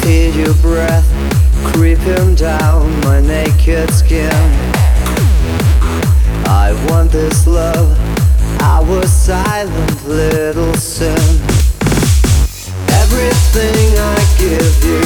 Feel your breath creeping down my naked skin. I want this love, our silent little sin. Everything I give you